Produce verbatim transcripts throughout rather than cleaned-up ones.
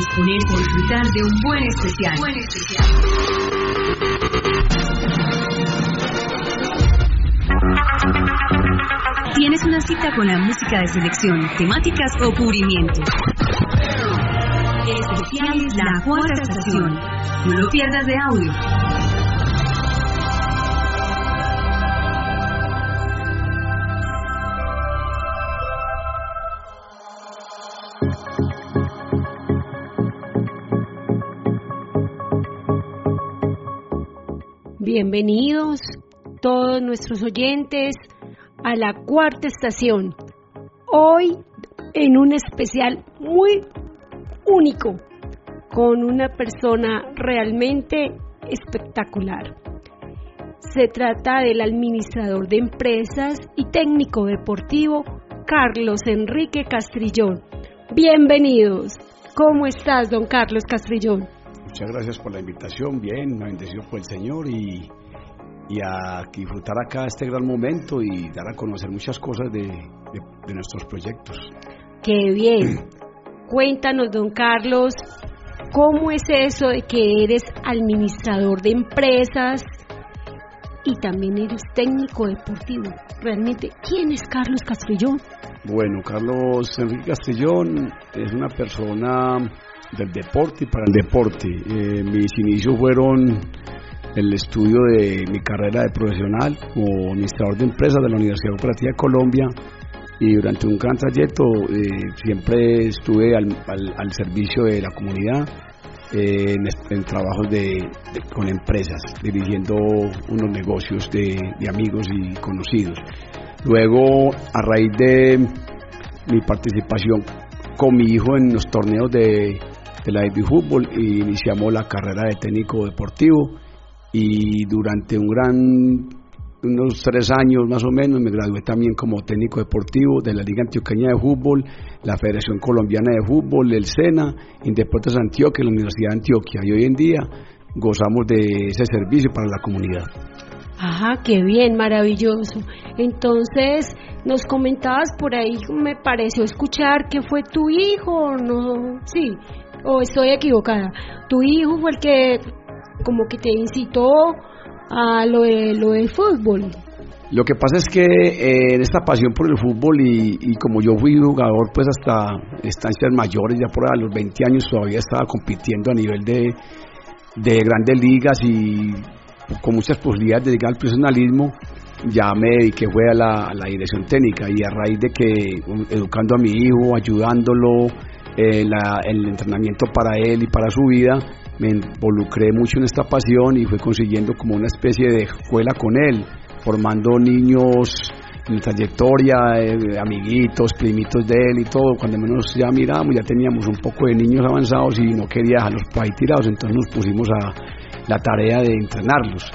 disponer por disfrutar de un buen especial. Buen especial. Tienes una cita con la música de selección, temáticas o cubrimientos. Especial La Cuarta Estación. No lo pierdas de audio. Bienvenidos todos nuestros oyentes a La Cuarta Estación. Hoy en un especial muy único con una persona realmente espectacular. Se trata del administrador de empresas y técnico deportivo Carlos Enrique Castrillón. Bienvenidos. ¿Cómo estás, don Carlos Castrillón? Muchas gracias por la invitación, bien, bendecido por el Señor y, y a disfrutar acá este gran momento y dar a conocer muchas cosas de, de, de nuestros proyectos. ¡Qué bien! Cuéntanos, don Carlos, ¿cómo es eso de que eres administrador de empresas y también eres técnico deportivo? Realmente, ¿quién es Carlos Castrillón? Bueno, Carlos Enrique Castrillón es una persona del deporte y para el deporte. Eh, mis inicios fueron el estudio de mi carrera de profesional como administrador de empresas de la Universidad Cooperativa de Colombia, y durante un gran trayecto eh, siempre estuve al, al, al servicio de la comunidad eh, en, en trabajos de, de, con empresas, dirigiendo unos negocios de, de amigos y conocidos. Luego, a raíz de mi participación con mi hijo en los torneos de de la Baby Fútbol, iniciamos la carrera de técnico deportivo y durante un gran unos tres años más o menos me gradué también como técnico deportivo de la Liga Antioqueña de Fútbol, la Federación Colombiana de Fútbol, el SENA, Indeportes Antioquia y la Universidad de Antioquia, y hoy en día gozamos de ese servicio para la comunidad. Ajá, qué bien, maravilloso. Entonces, nos comentabas por ahí, me pareció escuchar que fue tu hijo, ¿no? Sí, o estoy equivocada. Tu hijo fue el que como que te incitó a lo de lo del fútbol. Lo que pasa es que eh, en esta pasión por el fútbol y, y como yo fui jugador pues hasta estancias mayores, ya por a los veinte años todavía estaba compitiendo a nivel de, de grandes ligas y con muchas posibilidades de llegar al profesionalismo, ya me dediqué fue a la, a la dirección técnica, y a raíz de que educando a mi hijo, ayudándolo, eh, la, el entrenamiento para él y para su vida, me involucré mucho en esta pasión y fui consiguiendo como una especie de escuela con él, formando niños en trayectoria, eh, amiguitos, primitos de él y todo. Cuando menos ya miramos, ya teníamos un poco de niños avanzados y no quería dejarlos por ahí tirados, entonces nos pusimos a la tarea de entrenarlos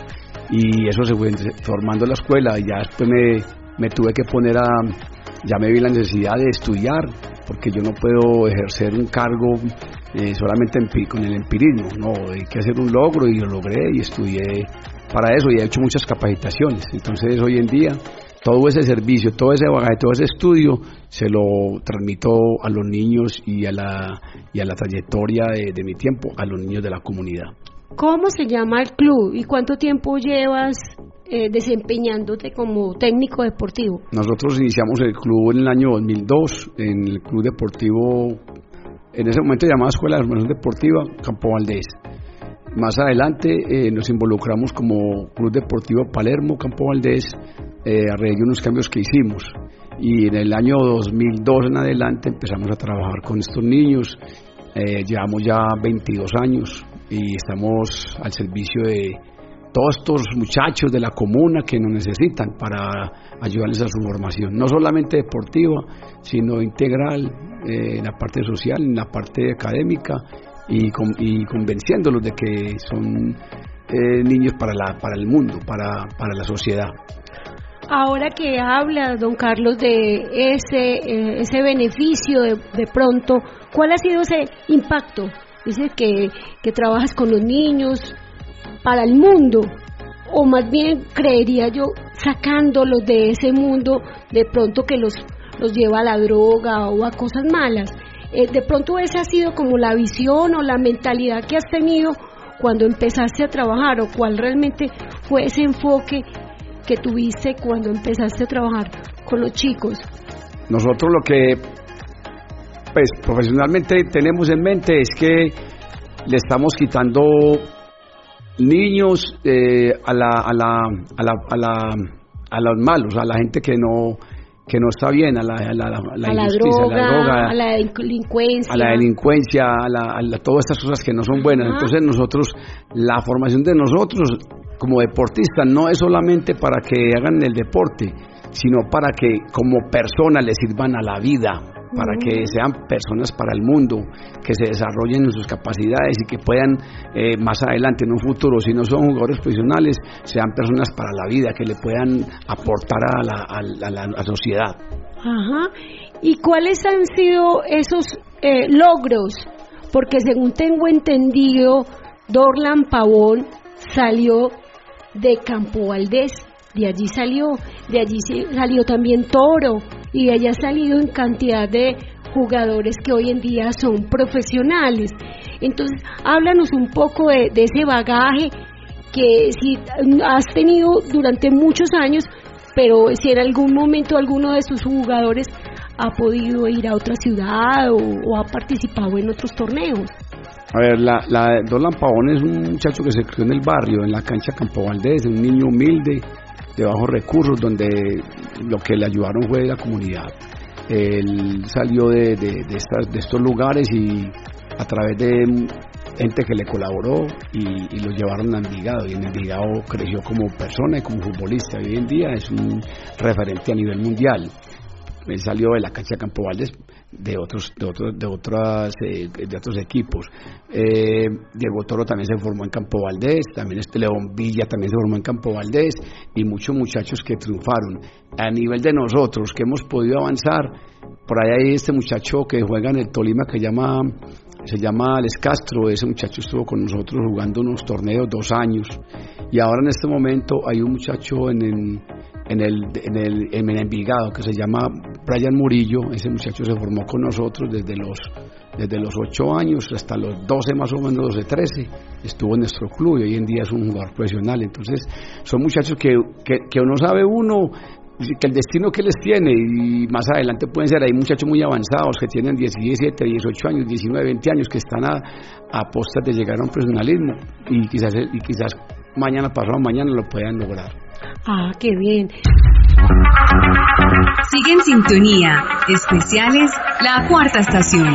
y eso se fue formando la escuela, y ya después me, me tuve que poner a, ya me vi la necesidad de estudiar, porque yo no puedo ejercer un cargo eh, solamente en, con el empirismo, no, hay que hacer un logro, y lo logré y estudié para eso y he hecho muchas capacitaciones. Entonces hoy en día todo ese servicio, todo ese bagaje, todo ese estudio se lo transmito a los niños y a la, y a la trayectoria de, de mi tiempo a los niños de la comunidad. ¿Cómo se llama el club y cuánto tiempo llevas eh, desempeñándote como técnico deportivo? Nosotros iniciamos el club en el año dos mil dos, en el club deportivo, en ese momento llamada Escuela de Formación Deportiva Campo Valdés. Más adelante eh, nos involucramos como Club Deportivo Palermo Campo Valdés, eh, a raíz de unos cambios que hicimos, y en el año dos mil dos en adelante empezamos a trabajar con estos niños. Eh, llevamos ya veintidós años y estamos al servicio de todos estos muchachos de la comuna que nos necesitan para ayudarles a su formación, no solamente deportiva, sino integral, eh, en la parte social, en la parte académica, y, con, y convenciéndolos de que son eh, niños para, la, para el mundo, para, para la sociedad. Ahora que habla, don Carlos, de ese, eh, ese beneficio de, de pronto, ¿cuál ha sido ese impacto? Dices que, que trabajas con los niños para el mundo, o más bien creería yo sacándolos de ese mundo de pronto que los, los lleva a la droga o a cosas malas. Eh, de pronto esa ha sido como la visión o la mentalidad que has tenido cuando empezaste a trabajar, o cuál realmente fue ese enfoque que tuviste cuando empezaste a trabajar con los chicos. Nosotros lo que pues profesionalmente tenemos en mente es que le estamos quitando niños eh, a la a la a la a la a los malos, a la gente que no que no está bien, a la a la, a la, a la injusticia, droga, a la droga, a la delincuencia, a la delincuencia, a, la, a la, todas estas cosas que no son buenas. Ajá. Entonces nosotros, la formación de nosotros como deportistas no es solamente para que hagan el deporte, sino para que como personas les sirvan a la vida, para que sean personas para el mundo, que se desarrollen en sus capacidades y que puedan eh, más adelante en un futuro, si no son jugadores profesionales, sean personas para la vida, que le puedan aportar a la, a la, a la, a la sociedad. Ajá. ¿Y cuáles han sido esos eh, logros? Porque según tengo entendido, Dorlan Pavón salió de Campo Valdés, de allí salió, de allí salió también Toro, y de allá ha salido en cantidad de jugadores que hoy en día son profesionales. Entonces, háblanos un poco de, de ese bagaje que si has tenido durante muchos años, pero si en algún momento alguno de sus jugadores ha podido ir a otra ciudad o, o ha participado en otros torneos. A ver, la, la Dorlan Pavón es un muchacho que se crió en el barrio, en la cancha Campo Valdés, un niño humilde, de bajos recursos, donde lo que le ayudaron fue la comunidad. Él salió de, de, de, estas, de estos lugares y a través de gente que le colaboró y, y lo llevaron a Envigado, y en Envigado creció como persona y como futbolista. Hoy en día es un referente a nivel mundial. Él salió de la cancha de Campo Valdés de otros de otros de otras eh, de otros equipos. eh, Diego Toro también se formó en Campo Valdés, también este León Villa también se formó en Campo Valdés, y muchos muchachos que triunfaron. A nivel de nosotros que hemos podido avanzar, por ahí hay este muchacho que juega en el Tolima que llama se llama Alex Castro. Ese muchacho estuvo con nosotros jugando unos torneos dos años, y ahora en este momento hay un muchacho en el en el en el en Envigado que se llama Brian Murillo. Ese muchacho se formó con nosotros desde los desde los ocho años hasta los doce, más o menos doce, trece, estuvo en nuestro club y hoy en día es un jugador profesional. Entonces son muchachos que que, que uno sabe uno que el destino que les tiene, y más adelante pueden ser, hay muchachos muy avanzados que tienen diecisiete, dieciocho años, diecinueve, veinte años, que están a, a postas de llegar a un profesionalismo, y quizás y quizás mañana, pasado mañana lo puedan lograr. Ah, qué bien. Sigue en sintonía. Especiales La Cuarta Estación.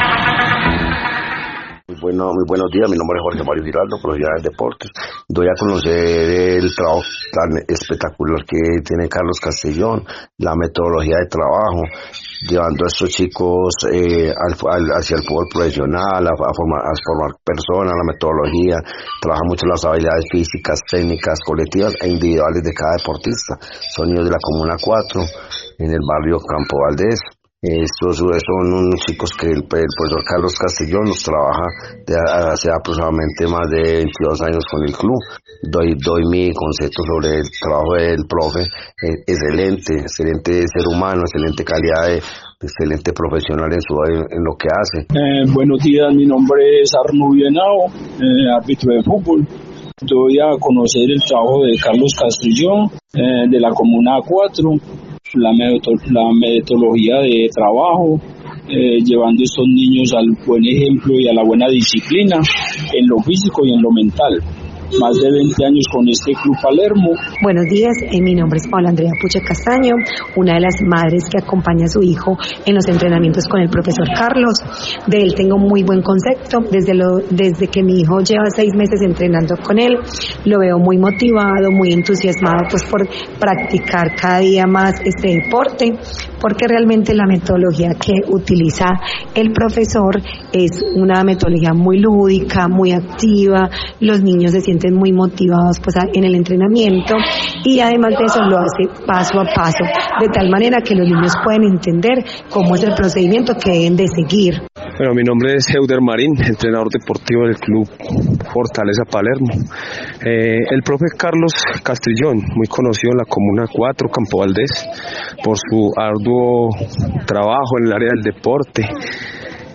Muy, bueno, muy buenos días, mi nombre es Jorge Mario Giraldo, profesional de deportes. Doy a conocer el trabajo tan espectacular que tiene Carlos Castellón, la metodología de trabajo, llevando a estos chicos eh, al, al, hacia el fútbol profesional, a, a, formar, a formar personas, la metodología, trabaja mucho las habilidades físicas, técnicas, colectivas e individuales de cada deportista. Son niños de la Comuna cuatro, en el barrio Campo Valdés. Estos son unos chicos que el, el profesor Carlos Castellón los trabaja de hace aproximadamente más de veintidós años con el club. Doy, doy mi concepto sobre el trabajo del profe. Eh, excelente, excelente ser humano, excelente calidad de excelente profesional en, su, en, en lo que hace. Eh, buenos días, mi nombre es Arnubio Henao, eh, árbitro de fútbol. Doy a conocer el trabajo de Carlos Castellón, eh, de la Comuna cuatro. La, metod- la metodología de trabajo, eh, llevando a estos niños al buen ejemplo y a la buena disciplina en lo físico y en lo mental. Más de veinte años con este Club Palermo. Buenos días, eh, mi nombre es Paula Andrea Puche Castaño, una de las madres que acompaña a su hijo en los entrenamientos con el profesor Carlos. De él tengo muy buen concepto, desde, lo, desde que mi hijo lleva seis meses entrenando con él, lo veo muy motivado, muy entusiasmado pues por practicar cada día más este deporte, porque realmente la metodología que utiliza el profesor es una metodología muy lúdica, muy activa, los niños se sienten muy motivados pues en el entrenamiento, y además de eso lo hace paso a paso, de tal manera que los niños pueden entender cómo es el procedimiento que deben de seguir. Bueno, mi nombre es Euder Marín, entrenador deportivo del Club Fortaleza Palermo. Eh, el profe Carlos Castellón, muy conocido en la Comuna cuatro, Campo Valdés, por su arduo trabajo en el área del deporte.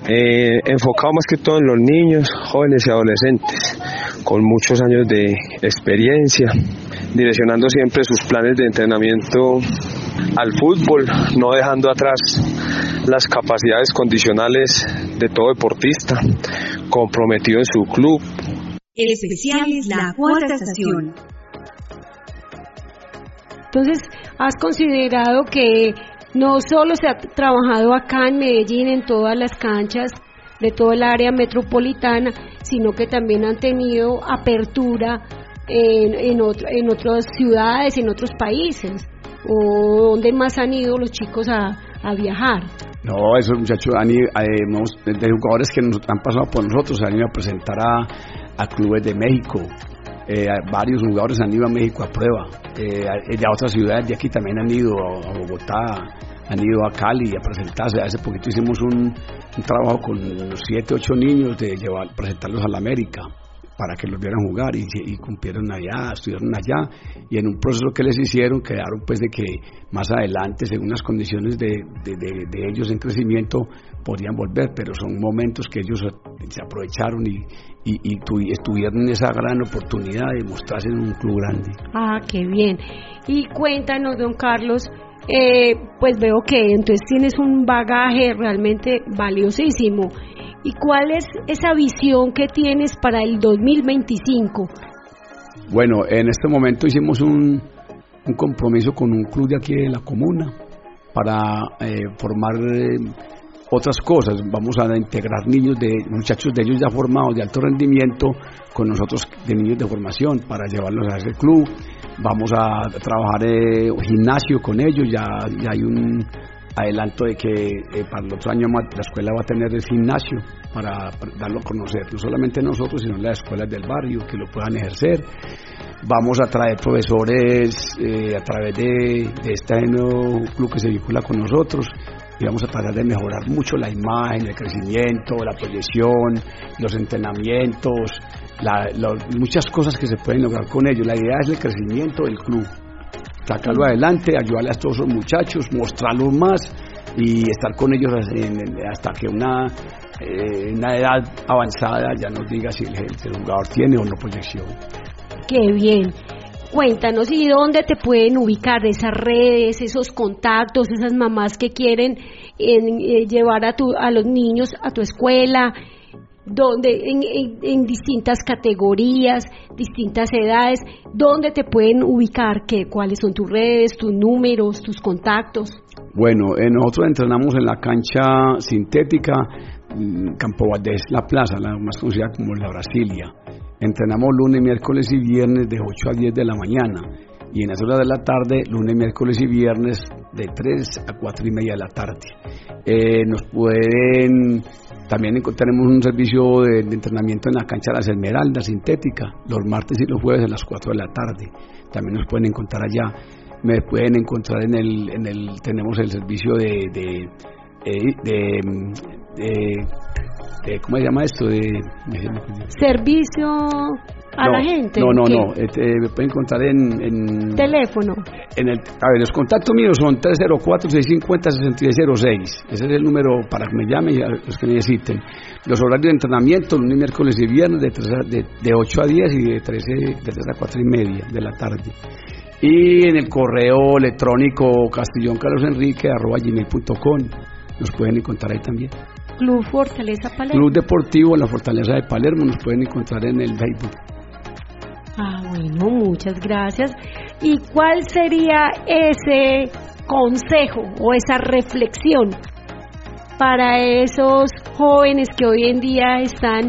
eh, enfocado más que todo en los niños, jóvenes y adolescentes, con muchos años de experiencia, direccionando siempre sus planes de entrenamiento al fútbol, no dejando atrás las capacidades condicionales de todo deportista, comprometido en su club. El especial es la cuarta estación. Entonces, ¿has considerado que no solo se ha trabajado acá en Medellín, en todas las canchas de toda el área metropolitana, sino que también han tenido apertura en, en, otro, en otras ciudades, en otros países? ¿O dónde más han ido los chicos a, a viajar? No, esos muchachos han ido, eh, de jugadores que nos han pasado por nosotros, han ido a presentar a, a clubes de México. Eh, varios jugadores han ido a México a prueba, eh, de otras ciudades de aquí también han ido a, a Bogotá, han ido a Cali a presentarse. Hace poquito hicimos un, un trabajo con unos siete, ocho niños de llevar, presentarlos a la América para que los vieran jugar y, y cumplieron allá, estuvieron allá, y en un proceso que les hicieron quedaron pues de que más adelante, según las condiciones de, de, de, de ellos en crecimiento, podrían volver, pero son momentos que ellos se aprovecharon y, y, y tu, estuvieron esa gran oportunidad de mostrarse en un club grande. Ah, qué bien. Y cuéntanos, don Carlos, eh, pues veo que entonces tienes un bagaje realmente valiosísimo. ¿Y cuál es esa visión que tienes para el dos mil veinticinco? Bueno, en este momento hicimos un, un compromiso con un club de aquí de la comuna para eh, formar eh, otras cosas. Vamos a integrar niños de muchachos de ellos ya formados de alto rendimiento con nosotros de niños de formación para llevarlos a ese club. Vamos a trabajar eh, gimnasio con ellos. Ya, ya hay un adelanto de que eh, para el otro año la escuela va a tener el gimnasio para, para darlo a conocer, no solamente nosotros, sino las escuelas del barrio que lo puedan ejercer. Vamos a traer profesores eh, a través de, de este nuevo club que se vincula con nosotros, y vamos a tratar de mejorar mucho la imagen, el crecimiento, la proyección, los entrenamientos, la, la, muchas cosas que se pueden lograr con ellos. La idea es el crecimiento del club, sacarlo adelante, ayudarle a todos esos muchachos, mostrarlos más y estar con ellos hasta que una, eh, una edad avanzada ya nos diga si el, el jugador tiene o no proyección. Qué bien. Cuéntanos, ¿y dónde te pueden ubicar esas redes, esos contactos, esas mamás que quieren en, eh, llevar a, tu, a los niños a tu escuela? Donde en, en, en distintas categorías, distintas edades, ¿dónde te pueden ubicar? ¿Qué, ¿Cuáles son tus redes, tus números, tus contactos? Bueno, eh, nosotros entrenamos en la cancha sintética Campo Valdés, la plaza, la más conocida como la Brasilia. Entrenamos lunes, miércoles y viernes de ocho a diez de la mañana, y en las horas de la tarde, lunes, miércoles y viernes de tres a cuatro y media de la tarde. Eh, nos pueden... También tenemos un servicio de, de entrenamiento en la cancha de las Esmeraldas sintética, los martes y los jueves a las cuatro de la tarde. También nos pueden encontrar allá. Me pueden encontrar en el, en el tenemos el servicio de, de, de, de, de, de ¿cómo se llama esto? De, de servicio a no, la gente. No, no, ¿qué? no. Eh, me pueden encontrar en, en teléfono. En el, a ver, los contactos míos son tres cero cuatro, seis cinco cero, seis seis cero seis. Ese es el número para que me llamen a los que necesiten. Los horarios de entrenamiento, lunes, miércoles y viernes, de, tres a, de, de ocho a diez y de, trece, de tres a cuatro y media de la tarde. Y en el correo electrónico castillón carlos enrique arroba gmail punto com. Nos pueden encontrar ahí también. Club Fortaleza Palermo. Club Deportivo La Fortaleza de Palermo. Nos pueden encontrar en el Facebook. Ah, bueno, muchas gracias. ¿Y cuál sería ese consejo o esa reflexión para esos jóvenes que hoy en día están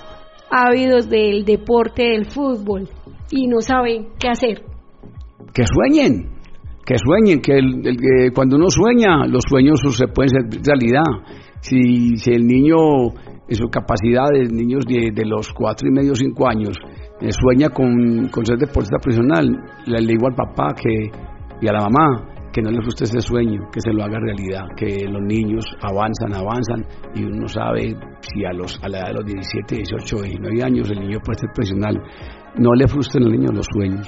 ávidos del deporte del fútbol y no saben qué hacer? Que sueñen, que sueñen, que el, el, que cuando uno sueña, los sueños se pueden ser realidad. Si, si el niño, en sus capacidades, niños de, de los cuatro y medio, cinco años, eh, sueña con, con ser deportista profesional, le digo al papá que, y a la mamá que no le frustre ese sueño, que se lo haga realidad, que los niños avanzan, avanzan, y uno sabe si a, los, a la edad de los diecisiete, dieciocho, diecinueve años el niño puede ser profesional. No le frustren al niño los sueños.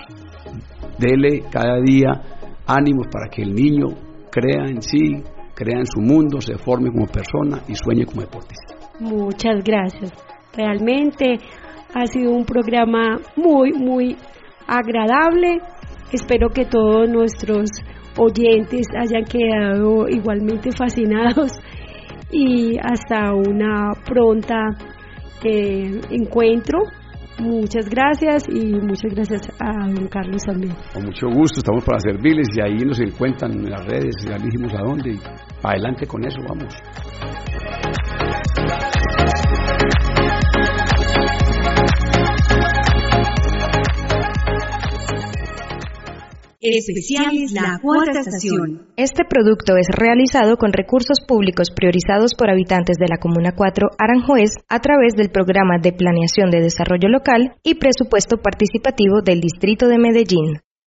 Dele cada día ánimos para que el niño crea en sí, crea en su mundo, se forme como persona y sueñe como deportista. Muchas gracias. Realmente ha sido un programa muy, muy agradable. Espero que todos nuestros oyentes hayan quedado igualmente fascinados y hasta una pronta eh, encuentro. Muchas gracias y muchas gracias a don Carlos también. Con mucho gusto, estamos para servirles y ahí nos encuentran en las redes, ya dijimos a dónde y adelante con eso, vamos. Especiales La Cuarta Estación. Este producto es realizado con recursos públicos priorizados por habitantes de la Comuna cuatro Aranjuez a través del Programa de Planeación de Desarrollo Local y Presupuesto Participativo del Distrito de Medellín.